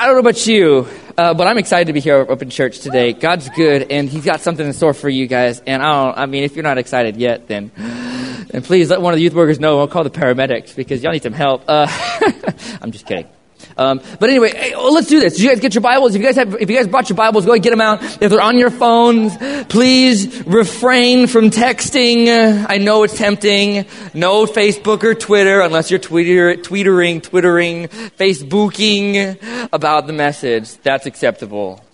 I don't know about you, but I'm excited to be here at Open Church today. God's good, and He's got something in store for you guys. And if you're not excited yet, then please let one of the youth workers know. I'll call the paramedics because y'all need some help. I'm just kidding. But anyway, let's do this. Did you guys get your Bibles? If you guys brought your Bibles, go ahead and get them out. If they're on your phones, please refrain from texting. I know it's tempting. No Facebook or Twitter unless you're tweetering, Facebooking about the message. That's acceptable.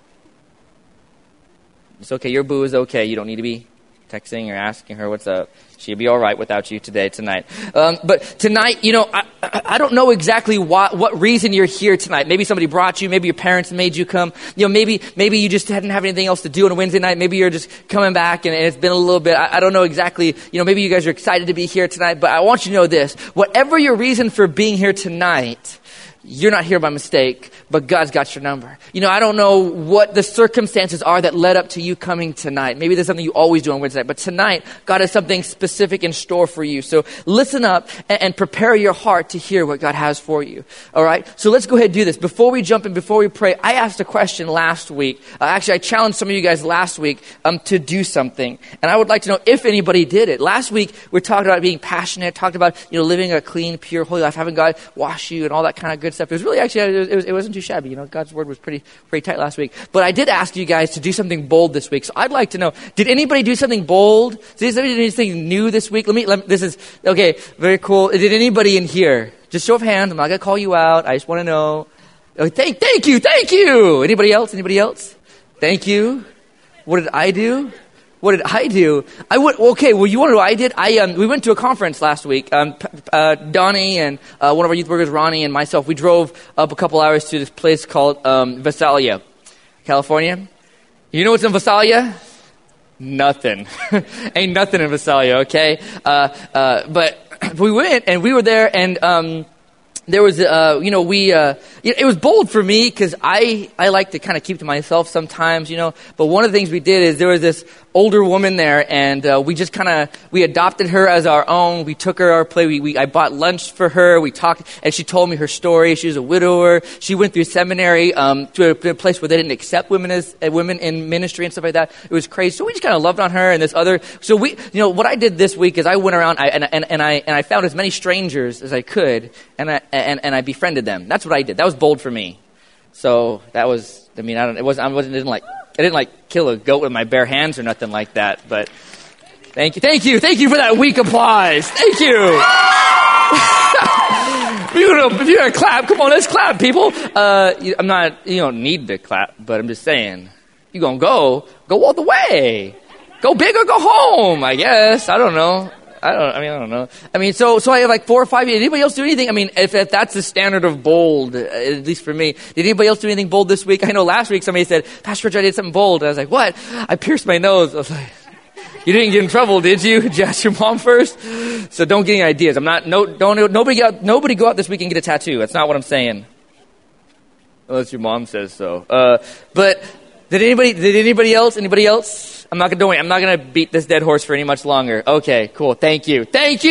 It's okay. Your boo is okay. You don't need to be texting or asking her what's up. She'll be all right without you tonight. But tonight, I don't know exactly what reason you're here tonight. Maybe somebody brought you. Maybe your parents made you come. Maybe you just didn't have anything else to do on a Wednesday night. Maybe you're just coming back and it's been a little bit. I don't know exactly. Maybe you guys are excited to be here tonight. But I want you to know this. Whatever your reason for being here tonight, you're not here by mistake, but God's got your number. I don't know what the circumstances are that led up to you coming tonight. Maybe there's something you always do on Wednesday night, but tonight, God has something specific in store for you. So listen up and prepare your heart to hear what God has for you. All right? So let's go ahead and do this. Before we jump in, before we pray, I asked a question last week. Actually, I challenged some of you guys last week to do something. And I would like to know if anybody did it. Last week, we talked about being passionate, talked about, living a clean, pure, holy life, having God wash you and all that kind of good stuff. It was really it wasn't too shabby. God's word was pretty tight last week. But I did ask you guys to do something bold this week. So I'd like to know, did anybody do something bold? Did anybody do anything new this week? This is, okay, very cool. Did anybody in here? Just show of hands. I'm not going to call you out. I just want to know. Oh, thank you. Anybody else? Thank you. What did I do? You want to know what I did? We went to a conference last week. Donnie and one of our youth workers, Ronnie, and myself, we drove up a couple hours to this place called Visalia, California. You know what's in Visalia? Nothing. Ain't nothing in Visalia, okay? But we went, and we were there, and there was, it was bold for me because I like to kind of keep to myself sometimes, But one of the things we did is there was this older woman there, and we adopted her as our own. We took her our play. I bought lunch for her. We talked, and she told me her story. She was a widower. She went through seminary to a place where they didn't accept women as women in ministry and stuff like that. It was crazy. So we just kind of loved on her and this other. So what I did this week is I went around and I found as many strangers as I could, and I befriended them. That's what I did. That was bold for me. So that was, I didn't kill a goat with my bare hands or nothing like that. But thank you for that weak applause. Thank you. If you're gonna clap, come on, let's clap, people. You don't need to clap, but I'm just saying, you're gonna go all the way. Go big or go home, I guess. I don't know. I don't know. So I have like 4 or 5. Did anybody else do anything? If that's the standard of bold, at least for me. Did anybody else do anything bold this week? I know last week somebody said, Pastor Rich, I did something bold. And I was like, what? I pierced my nose. I was like, you didn't get in trouble, did you? Did you ask your mom first? So don't get any ideas. Nobody go out this week and get a tattoo. That's not what I'm saying. Unless your mom says so. But did anybody else? I'm not going to beat this dead horse for any much longer. Okay, cool. Thank you.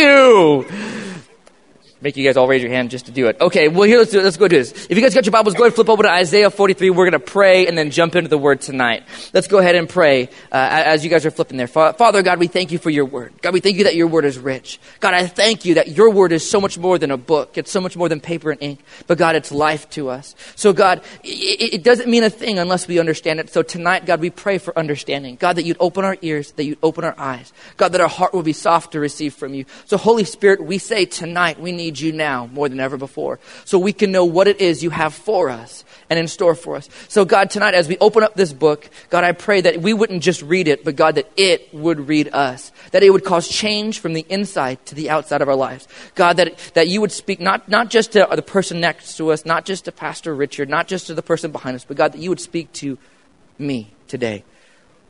Make you guys all raise your hand just to do it. Okay, well, here, let's go do this. If you guys got your Bibles, go ahead and flip over to Isaiah 43. We're going to pray and then jump into the Word tonight. Let's go ahead and pray as you guys are flipping there. Father, God, we thank you for your Word. God, we thank you that your Word is rich. God, I thank you that your Word is so much more than a book. It's so much more than paper and ink. But God, it's life to us. So God, it doesn't mean a thing unless we understand it. So tonight, God, we pray for understanding. God, that you'd open our ears, that you'd open our eyes. God, that our heart will be soft to receive from you. So Holy Spirit, we say tonight, we need you now more than ever before, so we can know what it is you have for us and in store for us. So God, tonight as we open up this book, God, I pray that we wouldn't just read it, but God, that it would read us, that it would cause change from the inside to the outside of our lives. God, that you would speak not just to the person next to us, not just to Pastor Richard, not just to the person behind us, but God, that you would speak to me today.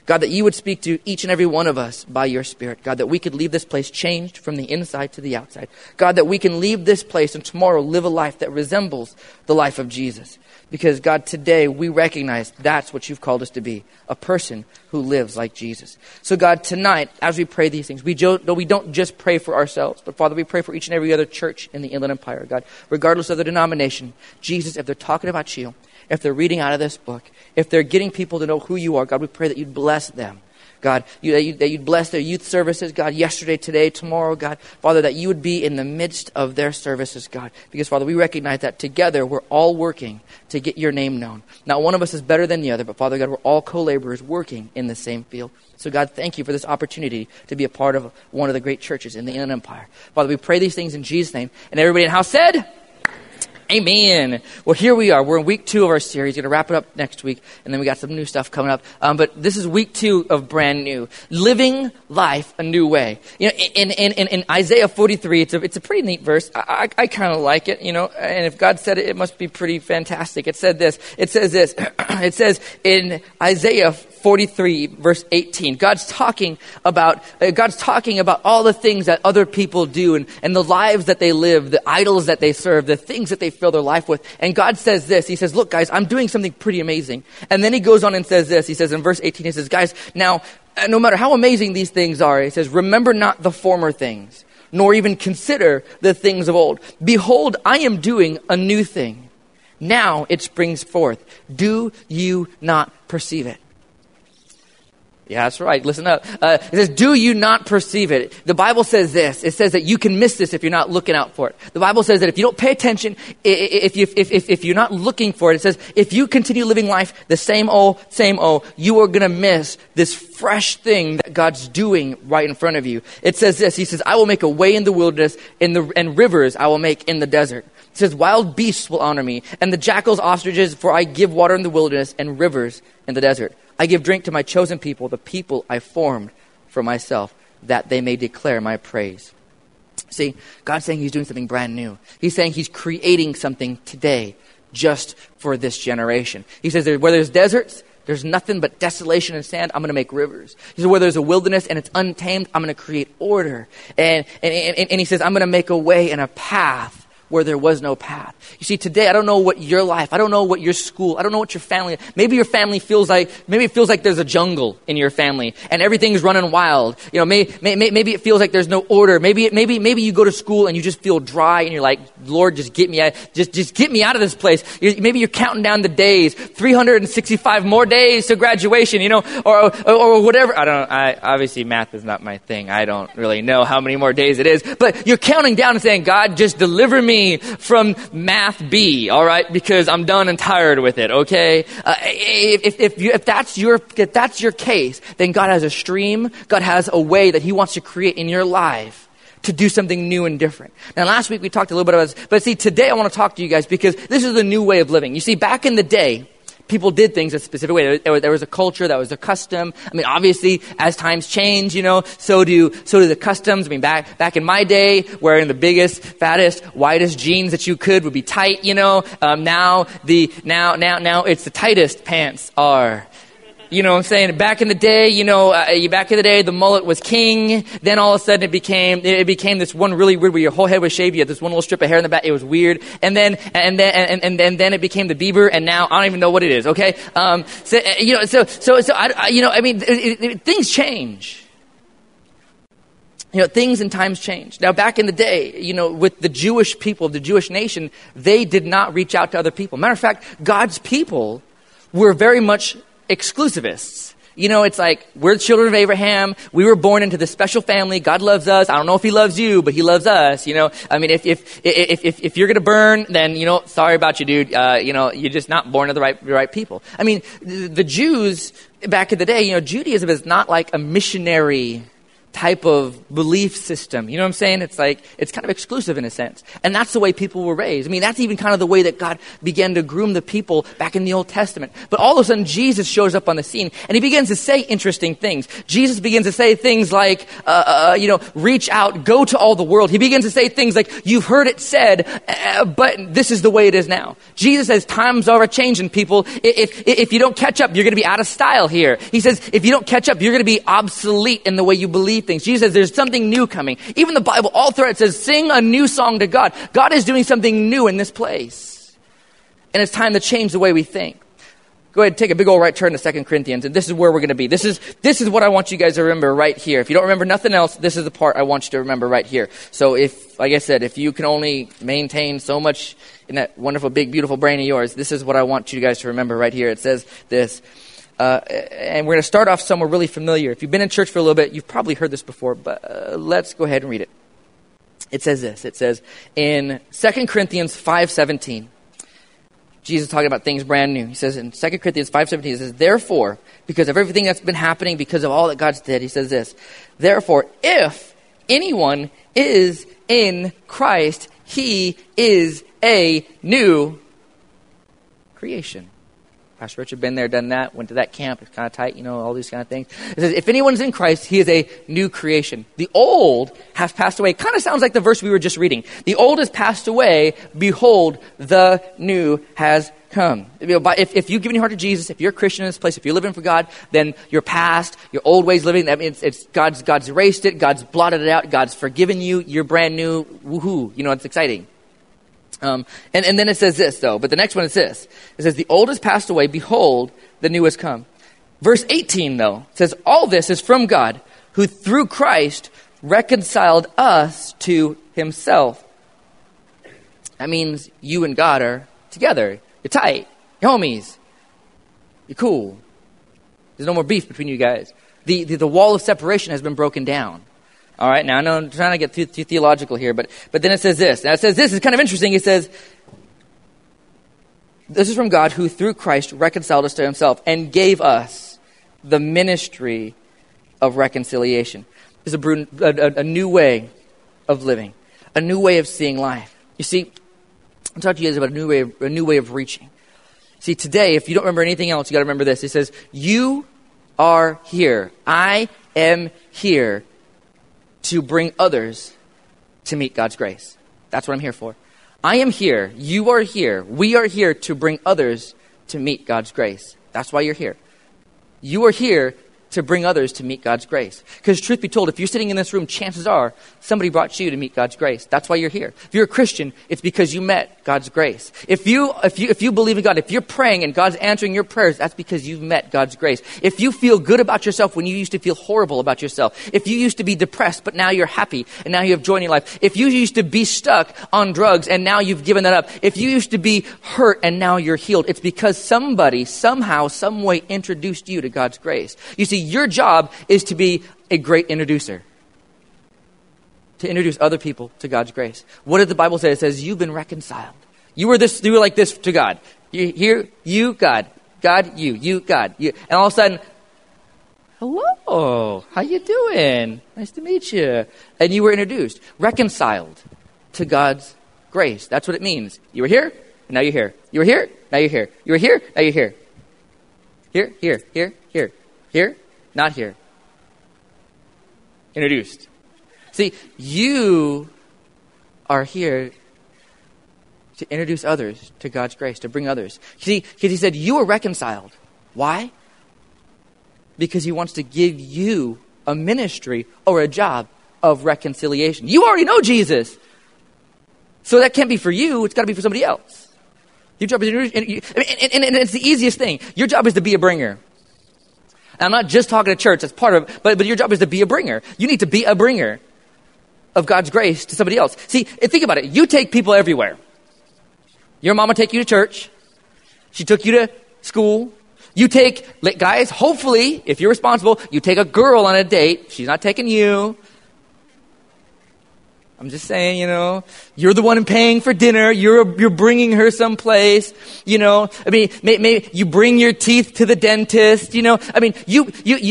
God, that you would speak to each and every one of us by your Spirit. God, that we could leave this place changed from the inside to the outside. God, that we can leave this place and tomorrow live a life that resembles the life of Jesus. Because God, today we recognize that's what you've called us to be, a person who lives like Jesus. So God, tonight, as we pray these things, we don't just pray for ourselves, but Father, we pray for each and every other church in the Inland Empire, God, regardless of the denomination. Jesus, if they're talking about you, if they're reading out of this book, if they're getting people to know who you are, God, we pray that you'd bless them. God, that you'd bless their youth services, God, yesterday, today, tomorrow, God. Father, that you would be in the midst of their services, God. Because, Father, we recognize that together we're all working to get your name known. Not one of us is better than the other, but, Father God, we're all co-laborers working in the same field. So, God, thank you for this opportunity to be a part of one of the great churches in the Inland Empire. Father, we pray these things in Jesus' name. And everybody in the house said... Amen. Well, here we are. We're in week 2 of our series. We're going to wrap it up next week, and then we got some new stuff coming up. But this is week 2 of brand new, living life a new way. You know, in Isaiah 43, it's a pretty neat verse. I kind of like it. You know, and if God said it, it must be pretty fantastic. It says this. It says in Isaiah 43, verse 18. God's talking about all the things that other people do and the lives that they live, the idols that they serve, the things that they fill their life with. And God says this. He says, look, guys, I'm doing something pretty amazing. And then he goes on and says this. He says in verse 18, he says, guys, now, no matter how amazing these things are, he says, remember not the former things, nor even consider the things of old. Behold, I am doing a new thing. Now it springs forth. Do you not perceive it? Yeah, that's right. Listen up. It says, do you not perceive it? The Bible says this. It says that you can miss this if you're not looking out for it. The Bible says that if you don't pay attention, if you're not looking for it, it says, if you continue living life the same old, you are going to miss this fresh thing that God's doing right in front of you. It says this. He says, I will make a way in the wilderness and rivers I will make in the desert. It says, wild beasts will honor me, and the jackals, ostriches, for I give water in the wilderness and rivers in the desert. I give drink to my chosen people, the people I formed for myself, that they may declare my praise. See, God's saying he's doing something brand new. He's saying he's creating something today just for this generation. He says where there's deserts, there's nothing but desolation and sand, I'm going to make rivers. He says where there's a wilderness and it's untamed, I'm going to create order. And he says, I'm going to make a way and a path where there was no path. You see, today, I don't know what your life, I don't know what your school, I don't know what your family, maybe your family feels like there's a jungle in your family and everything's running wild. You know, maybe it feels like there's no order. Maybe you go to school and you just feel dry and you're like, Lord, just get me out of this place. Maybe you're counting down the days, 365 more days to graduation, you know, or whatever. Obviously math is not my thing. I don't really know how many more days it is, but you're counting down and saying, God, just deliver me from math B, all right? Because I'm done and tired with it, okay? If that's your case, then God has a stream, God has a way that he wants to create in your life to do something new and different. Now, last week we talked a little bit about this, but see, today I want to talk to you guys because this is a new way of living. You see, back in the day, people did things a specific way. There was a culture, that was a custom. I mean, obviously, as times change, you know, so do the customs. I mean, back in my day, wearing the biggest, fattest, widest jeans that you could would be tight, you know. Now it's the tightest pants are. You know what I'm saying? Back in the day, the mullet was king. Then all of a sudden it became this one really weird where your whole head was shaved. You had this one little strip of hair in the back. It was weird. And then it became the Bieber. And now I don't even know what it is. Okay. Things change. You know, things and times change. Now, back in the day, you know, with the Jewish people, the Jewish nation, they did not reach out to other people. Matter of fact, God's people were very much exclusivists. You know, it's like, we're the children of Abraham. We were born into this special family. God loves us. I don't know if he loves you, but he loves us. You know, I mean, if you're going to burn, then, you know, sorry about you, dude. You're just not born to the right people. I mean, the Jews back in the day, you know, Judaism is not like a missionary type of belief system. You know what I'm saying? It's like, it's kind of exclusive in a sense. And that's the way people were raised. I mean, that's even kind of the way that God began to groom the people back in the Old Testament. But all of a sudden, Jesus shows up on the scene and he begins to say interesting things. Jesus begins to say things like, reach out, go to all the world. He begins to say things like, you've heard it said, but this is the way it is now. Jesus says, times are changing, people. If you don't catch up, you're going to be out of style here. He says, if you don't catch up, you're going to be obsolete in the way you believe things. Jesus says there's something new coming. Even the Bible, all throughout it says, sing a new song to God. God is doing something new in this place. And it's time to change the way we think. Go ahead and take a big old right turn to 2 Corinthians, and this is where we're going to be. This is what I want you guys to remember right here. If you don't remember nothing else, this is the part I want you to remember right here. So if, like I said, if you can only maintain so much in that wonderful, big, beautiful brain of yours, this is what I want you guys to remember right here. It says this. And we're going to start off somewhere really familiar. If you've been in church for a little bit, you've probably heard this before, but let's go ahead and read it. It says this. It says in 2 Corinthians 5:17, Jesus is talking about things brand new. He says in 2 Corinthians 5:17, he says, therefore, because of everything that's been happening, because of all that God's did, he says this, therefore, if anyone is in Christ, he is a new creation. Pastor Richard been there, done that, went to that camp. It's kind of tight, all these kind of things. It says, if anyone's in Christ, he is a new creation. The old has passed away. Kind of sounds like the verse we were just reading. The old has passed away. Behold, the new has come. If you've given your heart to Jesus, if you're a Christian in this place, if you're living for God, then your past, your old ways of living, that means it's God's erased it. God's blotted it out. God's forgiven you. You're brand new. Woohoo. It's exciting. And then it says this, though. But the next one is this. It says, the old has passed away. Behold, the new has come. Verse 18, though, says, all this is from God, who through Christ reconciled us to himself. That means you and God are together. You're tight. You're homies. You're cool. There's no more beef between you guys. The wall of separation has been broken down. All right, now I know I'm trying to get too theological here, but then it says this. Now it says this is kind of interesting. It says, this is from God who through Christ reconciled us to himself and gave us the ministry of reconciliation. This is a new way of living, a new way of seeing life. You see, I'm talking to you guys about a new way of reaching. See, today, if you don't remember anything else, you got to remember this. It says, you are here. I am here to bring others to meet God's grace. That's what I'm here for. I am here. You are here. We are here to bring others to meet God's grace. That's why you're here. You are here to bring others to meet God's grace. Because truth be told, if you're sitting in this room, chances are somebody brought you to meet God's grace. That's why you're here. If you're a Christian, it's because you met God's grace. If you believe in God, if you're praying and God's answering your prayers, that's because you've met God's grace. If you feel good about yourself when you used to feel horrible about yourself, if you used to be depressed but now you're happy and now you have joy in your life, if you used to be stuck on drugs and now you've given that up, if you used to be hurt and now you're healed, it's because somebody somehow, some way introduced you to God's grace. You see, your job is to be a great introducer. To introduce other people to God's grace. What did the Bible say? It says, you've been reconciled. You were like this to God. You, God. God, you, God. You. And all of a sudden, hello, how you doing? Nice to meet you. And you were introduced, reconciled to God's grace. That's what it means. You were here, and now you're here. You were here, now you're here. You were here, now you're here. Here, not here. Introduced. See, you are here to introduce others to God's grace, to bring others. See, because he said, you are reconciled. Why? Because he wants to give you a ministry or a job of reconciliation. You already know Jesus. So that can't be for you. It's got to be for somebody else. Your job is to introduce, and it's the easiest thing. Your job is to be a bringer. And I'm not just talking to church. That's part of it. But your job is to be a bringer. You need to be a bringer of God's grace to somebody else. See, think about it. You take people everywhere. Your mama take you to church. She took you to school. You take, guys, hopefully, if you're responsible, you take a girl on a date. She's not taking you. I'm just saying, you're the one paying for dinner. You're bringing her someplace, I mean, maybe you bring your teeth to the dentist, I mean, you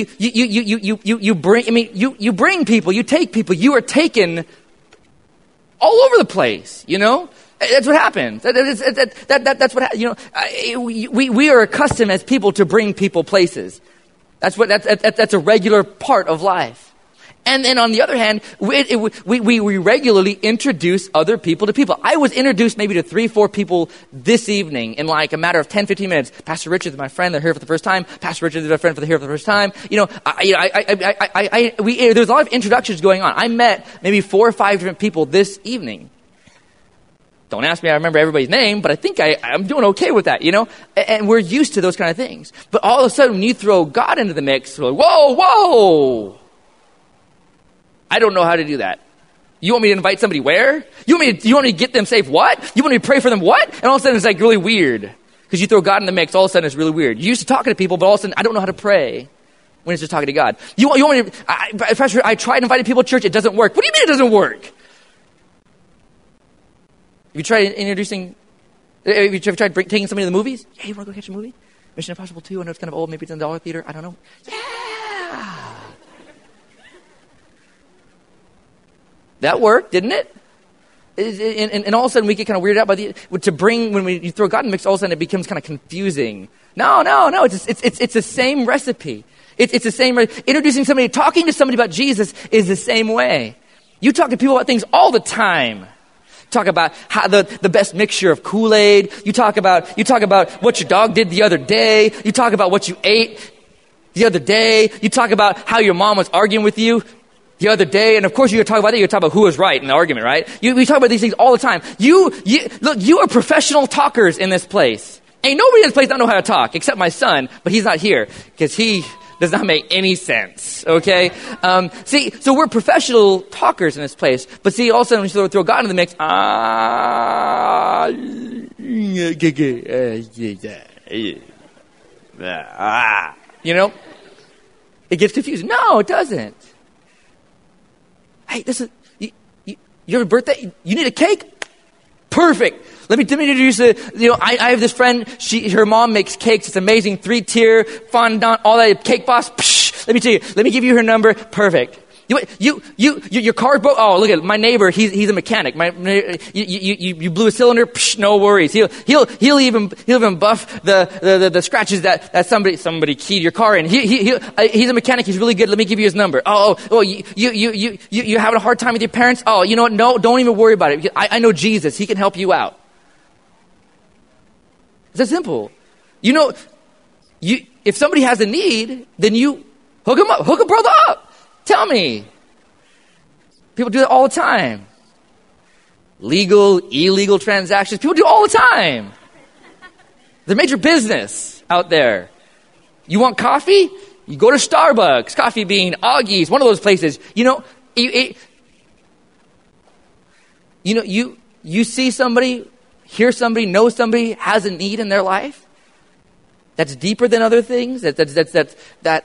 bring people, you take people, you are taken all over the place, That's what happens. That's what, we are accustomed as people to bring people places. That's a regular part of life. And then on the other hand, we regularly introduce other people to people. I was introduced maybe to 3-4 people this evening in like a matter of 10-15 minutes. Pastor Richard is my friend. They're here for the first time. Pastor Richard is my friend. They're here for the first time. There's a lot of introductions going on. I met maybe 4 or 5 different people this evening. Don't ask me, I remember everybody's name, but I think I'm doing okay with that, And we're used to those kind of things. But all of a sudden, when you throw God into the mix, we're like, whoa! I don't know how to do that. You want me to invite somebody where? You want me to get them safe what? You want me to pray for them what? And all of a sudden, it's like really weird. Because you throw God in the mix, all of a sudden it's really weird. You're used to talking to people, but all of a sudden, I don't know how to pray when it's just talking to God. You want me to, I tried inviting people to church, it doesn't work. What do you mean it doesn't work? Have you tried taking somebody to the movies? Yeah, you want to go catch a movie? Mission Impossible 2, I know it's kind of old, maybe it's in the dollar theater, I don't know. Yeah! That worked, didn't it? And all of a sudden we get kind of weirded out by when you throw God in the mix, all of a sudden it becomes kind of confusing. No, it's the same recipe. It's the same, introducing somebody, talking to somebody about Jesus is the same way. You talk to people about things all the time. Talk about how the best mixture of Kool-Aid. You talk about what your dog did the other day. You talk about what you ate the other day. You talk about how your mom was arguing with you the other day. And of course, you're talk about who was right in the argument, right? We talk about these things all the time. Look, you are professional talkers in this place. Ain't nobody in this place don't know how to talk except my son, but he's not here because he does not make any sense, okay? So we're professional talkers in this place. But see, all of a sudden, when you throw God in the mix, it gets confusing. No, it doesn't. Hey, you have a birthday? You need a cake? Perfect. Let me introduce I have this friend, her mom makes cakes. It's amazing. 3-tier, fondant, all that, Cake Boss. Psh, let me tell you, let me give you her number. Perfect. Your car broke. Oh, look at my neighbor. He's a mechanic. You blew a cylinder. Psh, no worries. He'll even buff the scratches that somebody keyed your car in. He's a mechanic. He's really good. Let me give you his number. You having a hard time with your parents? Oh, you know what? No, don't even worry about it. I know Jesus. He can help you out. It's that simple. If somebody has a need, then you hook them up. Hook a brother up. Tell me. People do that all the time. Legal, illegal transactions. People do it all the time. They're major business out there. You want coffee? You go to Starbucks. Coffee Bean, Augie's, one of those places. You see somebody, hear somebody, know somebody has a need in their life that's deeper than other things. That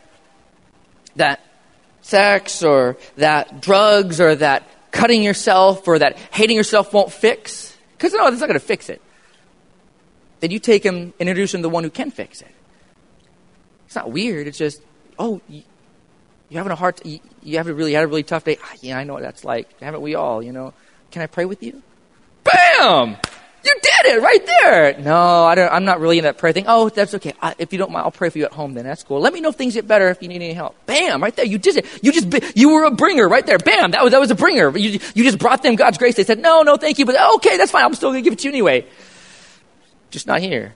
sex or that drugs or that cutting yourself or that hating yourself won't fix. Because no, that's not going to fix it. Then you take him and introduce him to the one who can fix it. It's not weird. It's just, you're having a hard, you had a really tough day. Yeah, I know what that's like. Haven't we all, Can I pray with you? Bam! You did it right there. No, I'm not really in that prayer thing. Oh, that's okay. If you don't mind, I'll pray for you at home then. That's cool. Let me know if things get better if you need any help. Bam, right there. You did it. You were a bringer right there. Bam, that was a bringer. You just brought them God's grace. They said, no, thank you. But okay, that's fine. I'm still going to give it to you anyway. Just not here.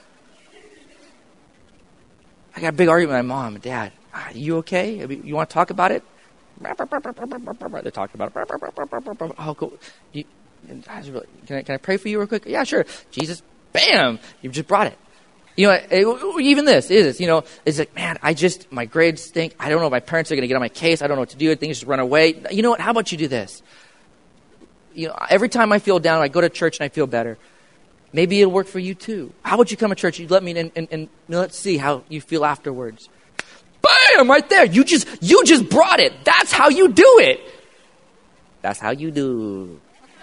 I got a big argument with my mom and dad. You okay? You want to talk about it? They're talking about it. Oh, cool. Can I pray for you real quick? Yeah, sure. Jesus, bam, you just brought it. Even this is, it's like, man, my grades stink. I don't know if my parents are going to get on my case. I don't know what to do. Things just run away. You know what? How about you do this? Every time I feel down, I go to church and I feel better. Maybe it'll work for you too. How about you come to church? You let me in and let's see how you feel afterwards. Bam, right there. You just brought it. That's how you do it. That's how you do.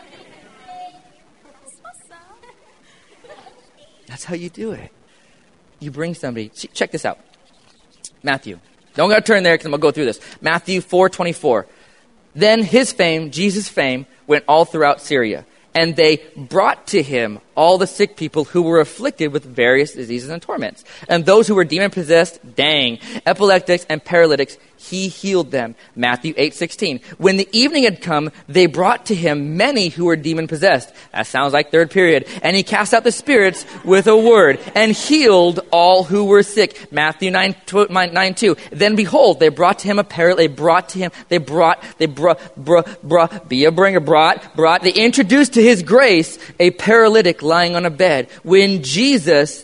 That's how you do it. You bring somebody. Check this out. Matthew. Don't gotta turn there because I'm gonna go through this. Matthew 4:24. Then his fame, Jesus' fame, went all throughout Syria. And they brought to him all the sick people who were afflicted with various diseases and torments. And those who were demon-possessed, epileptics, and paralytics, he healed them. Matthew 8:16. When the evening had come, they brought to him many who were demon-possessed. That sounds like third period. And he cast out the spirits with a word and healed all who were sick. Matthew 9:2. Then behold, they brought to him a paralytic. They introduced to his grace a paralytic lying on a bed. When Jesus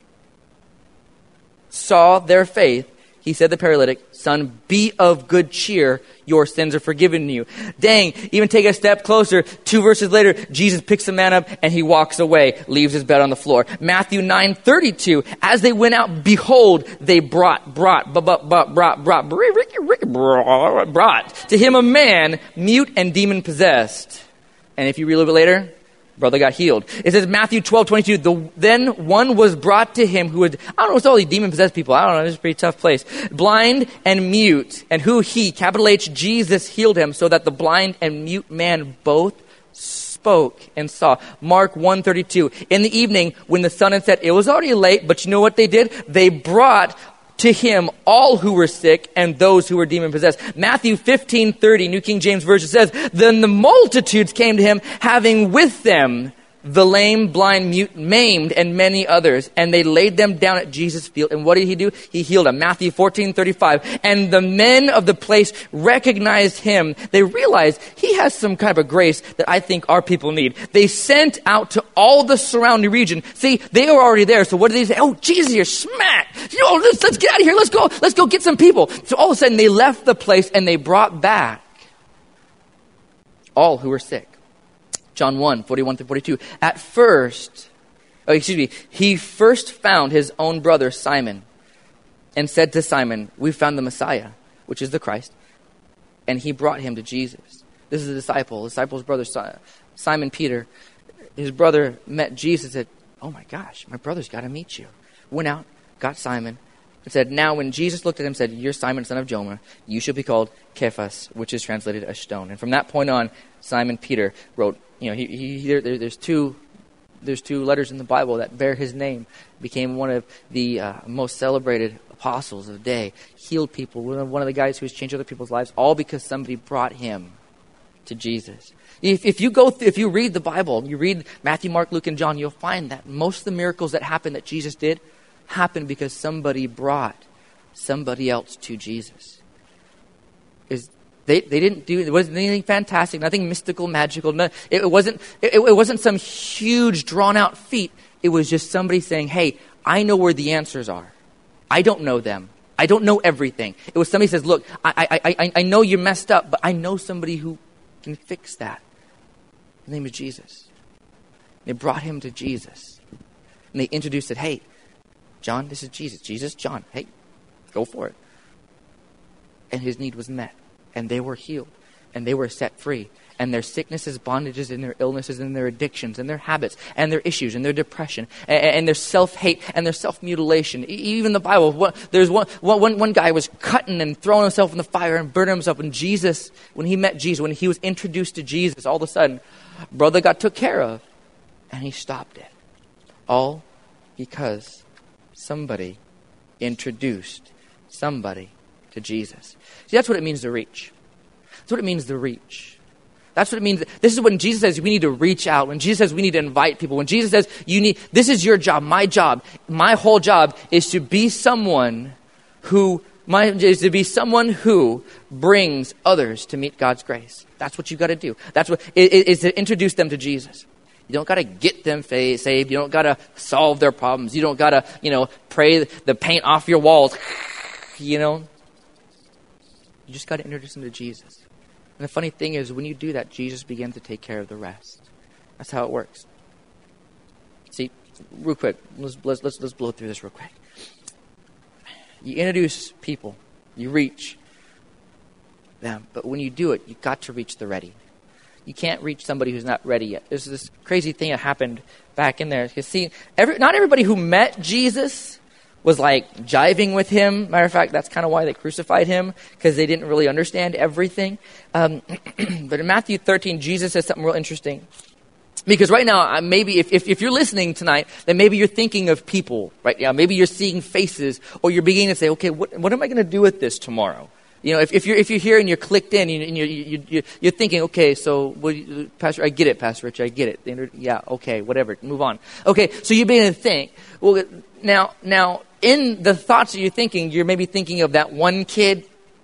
saw their faith, he said to the paralytic, "Son, be of good cheer. Your sins are forgiven you." Dang, even take a step closer. 2 verses later, Jesus picks the man up and he walks away, leaves his bed on the floor. Matthew 9:32, as they went out, behold, they brought to him a man mute and demon possessed. And if you read a little bit later, brother got healed. It says Matthew 12:22. Then one was brought to him who had, I don't know, it's all these demon-possessed people. I don't know, this is a pretty tough place. Blind and mute, and who he, capital H, Jesus, healed him, so that the blind and mute man both spoke and saw. Mark 1:32. In the evening, when the sun had set, it was already late, but you know what they did? They brought to him all who were sick and those who were demon-possessed. Matthew 15:30, New King James Version says, then the multitudes came to him, having with them the lame, blind, mute, maimed, and many others. And they laid them down at Jesus' feet. And what did he do? He healed them. Matthew 14:35. And the men of the place recognized him. They realized he has some kind of a grace that I think our people need. They sent out to all the surrounding region. See, they were already there. So what did they say? Oh, Jesus, you're smack. Let's get out of here. Let's go get some people. So all of a sudden they left the place and they brought back all who were sick. John 1:41-42. He first found his own brother Simon and said to Simon, we found the Messiah, which is the Christ. And he brought him to Jesus. This is a disciple's brother, Simon Peter. His brother met Jesus and said, oh my gosh, my brother's got to meet you. Went out, got Simon, and said, now when Jesus looked at him and said, you're Simon, son of Jonah, you shall be called Cephas, which is translated a stone. And from that point on, Simon Peter wrote, there's two letters in the Bible that bear his name. Became one of the most celebrated apostles of the day. Healed people. One of the guys who has changed other people's lives, all because somebody brought him to Jesus. If you read the Bible, you read Matthew, Mark, Luke, and John, you'll find that most of the miracles that happened that Jesus did happened because somebody brought somebody else to Jesus. They didn't do, it wasn't anything fantastic, nothing mystical, magical. It wasn't some huge drawn out feat. It was just somebody saying, hey, I know where the answers are. I don't know them. I don't know everything. It was somebody who says, look, I know you're messed up, but I know somebody who can fix that. His name is Jesus. They brought him to Jesus. And they introduced it, hey, John, this is Jesus. Jesus, John, hey, go for it. And his need was met. And they were healed. And they were set free. And their sicknesses, bondages, and their illnesses, and their addictions, and their habits, and their issues, and their depression, and their self-hate, and their self-mutilation. Even the Bible, there's one guy was cutting and throwing himself in the fire and burning himself. And Jesus, when he met Jesus, when he was introduced to Jesus, all of a sudden, brother got took care of. And he stopped it. All because somebody introduced somebody to Jesus. See, that's what it means to reach. That's what it means to reach. That's what it means. This is when Jesus says we need to reach out. When Jesus says we need to invite people. When Jesus says this is your job, my whole job is to be someone who brings others to meet God's grace. That's what you got to do. That's what is to introduce them to Jesus. You don't got to get them saved. You don't got to solve their problems. You don't got to, pray the paint off your walls. You just got to introduce them to Jesus. And the funny thing is, when you do that, Jesus begins to take care of the rest. That's how it works. See, real quick, let's blow through this real quick. You introduce people, you reach them, but when you do it, you got to reach the ready. You can't reach somebody who's not ready yet. There's this crazy thing that happened back in there. You see, not everybody who met Jesus was like jiving with him. Matter of fact, that's kind of why they crucified him, because they didn't really understand everything. But in Matthew 13, Jesus says something real interesting. Because right now, maybe if you're listening tonight, then maybe you're thinking of people, right? Yeah, maybe you're seeing faces, or you're beginning to say, okay, what am I going to do with this tomorrow? You know, if you're here and you're clicked in and you're thinking, okay, so Pastor, I get it, Pastor Rich, I get it. Yeah, okay, whatever, move on. Okay, so you're beginning to think. Well, now in the thoughts that you're thinking, you're maybe thinking of that one kid.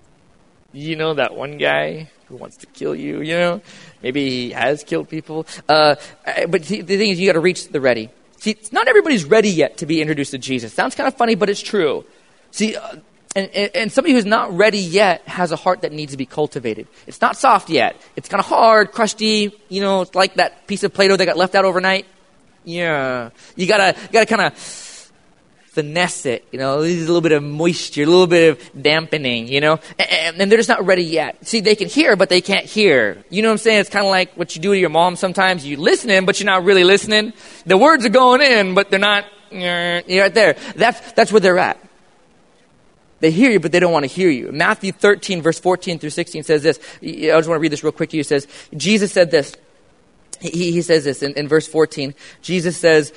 You know, that one guy who wants to kill you. You know, maybe he has killed people. But the thing is, you got to reach the ready. See, not everybody's ready yet to be introduced to Jesus. Sounds kind of funny, but it's true. See. And somebody who's not ready yet has a heart that needs to be cultivated. It's not soft yet. It's kind of hard, crusty. You know, it's like that piece of Play-Doh that got left out overnight. Yeah, you gotta kind of finesse it. You know, there's a little bit of moisture, a little bit of dampening. You know, and they're just not ready yet. See, they can hear, but they can't hear. You know what I'm saying? It's kind of like what you do to your mom sometimes. You listening, but you're not really listening. The words are going in, but they're not. You're right there. That's where they're at. They hear you, but they don't want to hear you. Matthew 13, verse 14 through 16 says this. I just want to read this real quick to you. It says, Jesus said this. He says this in verse 14. Jesus says,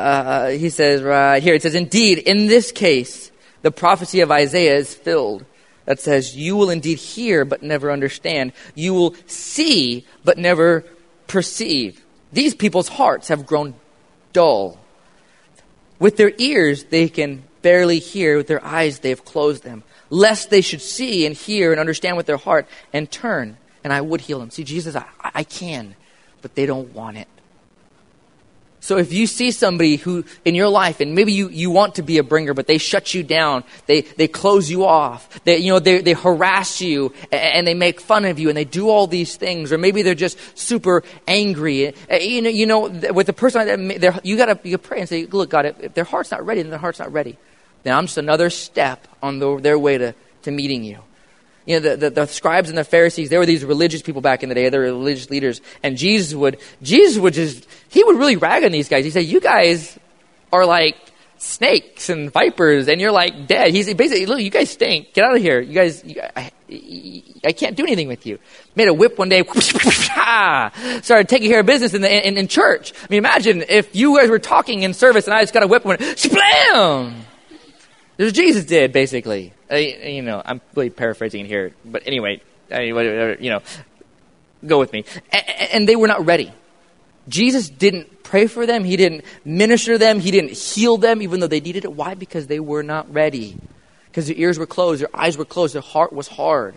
he says right here, it says, indeed, in this case, the prophecy of Isaiah is filled. That says, you will indeed hear, but never understand. You will see, but never perceive. These people's hearts have grown dull. With their ears, they can barely hear. With their eyes, they have closed them, lest they should see and hear and understand with their heart and turn, and I would heal them. See, Jesus, I can, but they don't want it. So if you see somebody who in your life, and maybe you want to be a bringer, but they shut you down, they close you off, they harass you, and they make fun of you, and they do all these things, or maybe they're just super angry. You know, with the person like that, you gotta pray and say, look, God, if their heart's not ready, then their heart's not ready. Then I'm just another step on their way to meeting you. You know, the scribes and the Pharisees, they were these religious people back in the day. They were religious leaders. And Jesus would really rag on these guys. He'd say, you guys are like snakes and vipers, and you're like dead. He's basically, look, you guys stink. Get out of here. You guys, I can't do anything with you. Made a whip one day, started taking care of business in church. I mean, imagine if you guys were talking in service and I just got a whip and went, splam! That's what Jesus did, basically. You know, I'm really paraphrasing it here. But anyway, you know, go with me. And they were not ready. Jesus didn't pray for them. He didn't minister them. He didn't heal them, even though they needed it. Why? Because they were not ready. Because their ears were closed. Their eyes were closed. Their heart was hard.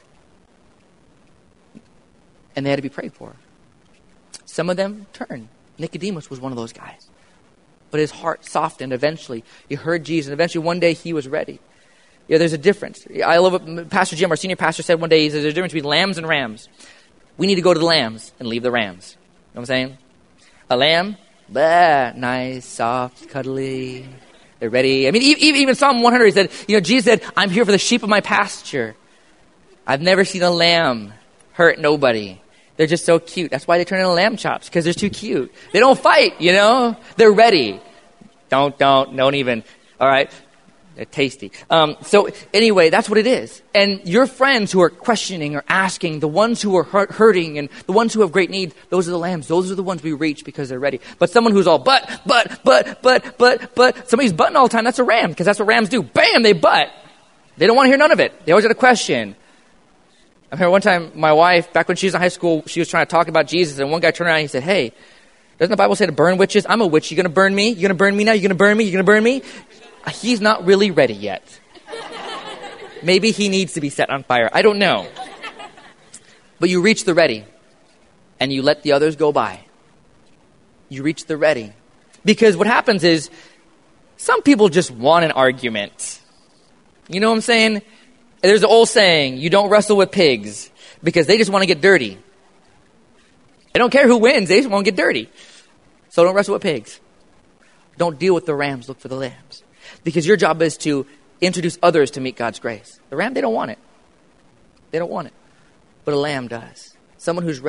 And they had to be prayed for. Some of them turned. Nicodemus was one of those guys. But his heart softened eventually. He heard Jesus, and eventually one day he was ready. Yeah, there's a difference. I love what Pastor Jim, our senior pastor, said one day. He says there's a difference between lambs and rams. We need to go to the lambs and leave the rams. You know what I'm saying? A lamb, nice, soft, cuddly. They're ready. I mean, even Psalm 100, he said, you know, Jesus said, I'm here for the sheep of my pasture. I've never seen a lamb hurt nobody. They're just so cute. That's why they turn into lamb chops, because they're too cute. They don't fight, you know? They're ready. Don't even. All right? They're tasty. So anyway, that's what it is. And your friends who are questioning or asking, the ones who are hurting and the ones who have great need, those are the lambs. Those are the ones we reach because they're ready. But someone who's all but, somebody's butting all the time, that's a ram, because that's what rams do. Bam, they butt. They don't want to hear none of it. They always got a question. I remember one time my wife, back when she was in high school, she was trying to talk about Jesus, and one guy turned around and he said, hey, doesn't the Bible say to burn witches? I'm a witch. You going to burn me? You going to burn me now? You going to burn me? You going to burn me? He's not really ready yet. Maybe he needs to be set on fire. I don't know. But you reach the ready, and you let the others go by. You reach the ready. Because what happens is, some people just want an argument. You know what I'm saying? There's an old saying, you don't wrestle with pigs, because they just want to get dirty. They don't care who wins, they just want to get dirty. So don't wrestle with pigs. Don't deal with the rams, look for the lambs. Because your job is to introduce others to meet God's grace. The ram, they don't want it. They don't want it. But a lamb does. Someone who's ready.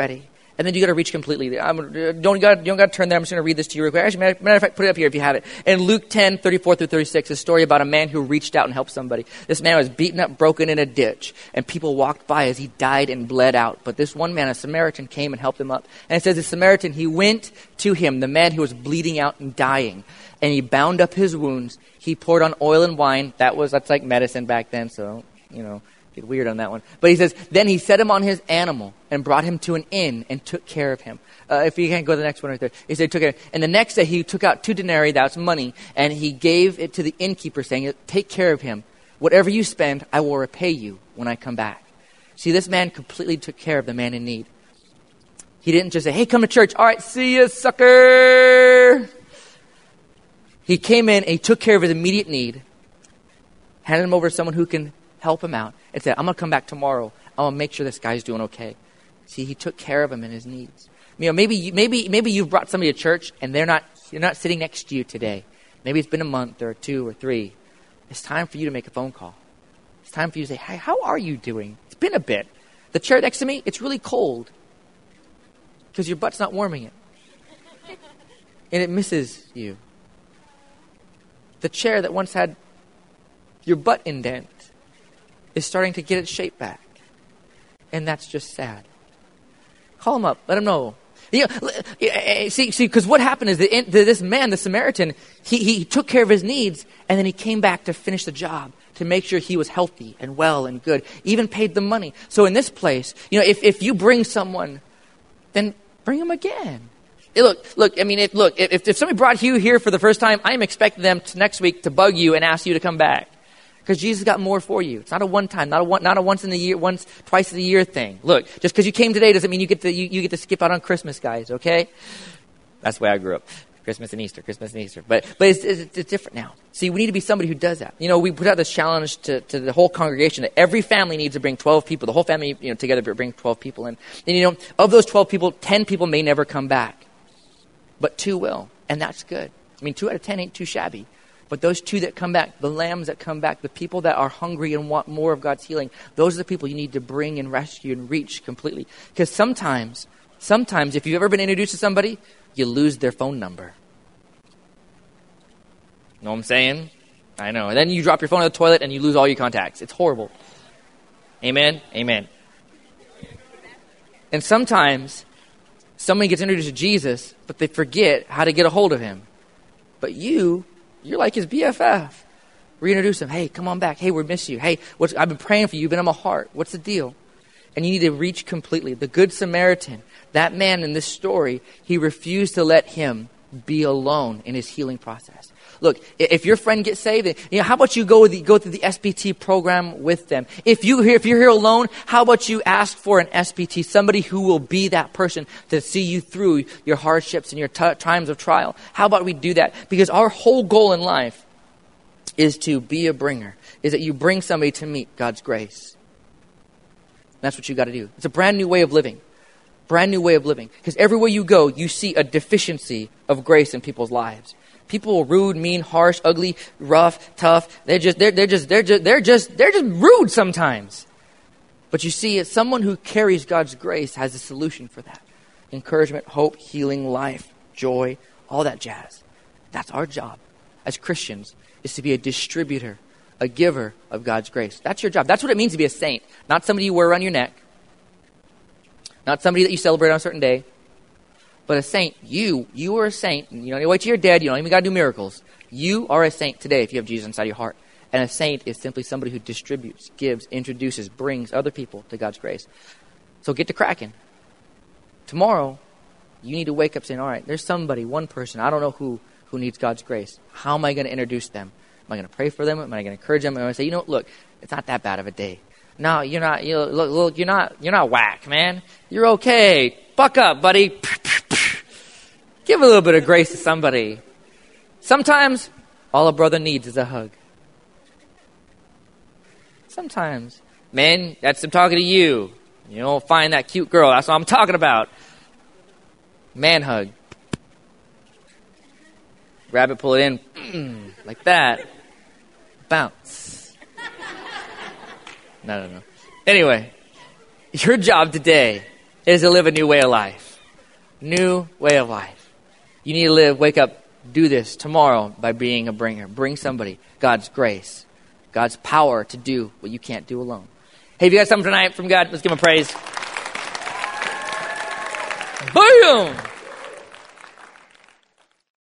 And then you got to reach completely. Don't got to turn there. I'm just going to read this to you real quick. Actually, matter of fact, put it up here if you have it. In Luke 10, 34 through 36, a story about a man who reached out and helped somebody. This man was beaten up, broken in a ditch, and people walked by as he died and bled out. But this one man, a Samaritan, came and helped him up. And it says the Samaritan, he went to him, the man who was bleeding out and dying, and he bound up his wounds. He poured on oil and wine. That's like medicine back then, so, get weird on that one. But he says, then he set him on his animal and brought him to an inn and took care of him. If you can't go to the next one right there. He said, took care. And the next day he took out 2 denarii, that's money, and he gave it to the innkeeper saying, take care of him. Whatever you spend, I will repay you when I come back. See, this man completely took care of the man in need. He didn't just say, hey, come to church. All right, see you, sucker. He came in and he took care of his immediate need, handed him over to someone who can help him out, and said, I'm going to come back tomorrow. I'm going to make sure this guy's doing okay. See, he took care of him and his needs. Maybe you've brought somebody to church and they're not sitting next to you today. Maybe it's been a month or 2 or 3. It's time for you to make a phone call. It's time for you to say, hey, how are you doing? It's been a bit. The chair next to me, it's really cold because your butt's not warming it. And it misses you. The chair that once had your butt indent is starting to get its shape back. And that's just sad. Call him up. Let him know. See, because what happened is this man, the Samaritan, he took care of his needs, and then he came back to finish the job, to make sure he was healthy and well and good, even paid the money. So in this place, if you bring someone, then bring them again. If somebody brought you here for the first time, I'm expecting them next week to bug you and ask you to come back. Because Jesus got more for you. It's not a one-time, not a once in the year, twice a year thing. Look, just because you came today doesn't mean you get to skip out on Christmas, guys. Okay, that's the way I grew up. Christmas and Easter. But it's different now. See, we need to be somebody who does that. We put out this challenge to the whole congregation that every family needs to bring 12 people. The whole family, together bring 12 people in. And of those 12 people, 10 people may never come back, but 2 will, and that's good. 2 out of 10 ain't too shabby. But those 2 that come back, the lambs that come back, the people that are hungry and want more of God's healing, those are the people you need to bring and rescue and reach completely. Because sometimes, if you've ever been introduced to somebody, you lose their phone number. Know what I'm saying? I know. And then you drop your phone in the toilet and you lose all your contacts. It's horrible. Amen? Amen. And sometimes somebody gets introduced to Jesus, but they forget how to get a hold of him. But you're like his BFF. Reintroduce him. Hey, come on back. Hey, we miss you. Hey, I've been praying for you. You've been in my heart. What's the deal? And you need to reach completely. The Good Samaritan, that man in this story, he refused to let him be alone in his healing process. Look, if your friend gets saved, how about you go through the SPT program with them? If you're here alone, how about you ask for an SPT, somebody who will be that person to see you through your hardships and your times of trial? How about we do that? Because our whole goal in life is to be a bringer, is that you bring somebody to meet God's grace. That's what you got to do. It's a brand new way of living. Brand new way of living. Because everywhere you go, you see a deficiency of grace in people's lives. People are rude, mean, harsh, ugly, rough, tough. They're just rude sometimes. But you see, someone who carries God's grace has a solution for that. Encouragement, hope, healing, life, joy, all that jazz. That's our job as Christians, is to be a distributor, a giver of God's grace. That's your job. That's what it means to be a saint. Not somebody you wear around your neck. Not somebody that you celebrate on a certain day. But a saint, you are a saint. You don't need to wait till you're dead. You don't even got to do miracles. You are a saint today if you have Jesus inside your heart. And a saint is simply somebody who distributes, gives, introduces, brings other people to God's grace. So get to cracking. Tomorrow, you need to wake up saying, all right, there's somebody, one person, I don't know who needs God's grace. How am I going to introduce them? Am I going to pray for them? Am I going to encourage them? Am I going to say, look, it's not that bad of a day. No, you're not. Look, you're not whack, man. You're okay. Buck up, buddy. Give a little bit of grace to somebody. Sometimes all a brother needs is a hug. Sometimes, man, I'm talking to you. You don't find that cute girl. That's what I'm talking about. Man hug. Grab it, pull it in, like that. Bounce. No. Anyway, your job today is to live a new way of life. New way of life. You need to live, wake up, do this tomorrow by being a bringer. Bring somebody God's grace, God's power to do what you can't do alone. Hey, if you got something tonight from God, let's give him praise. Boom!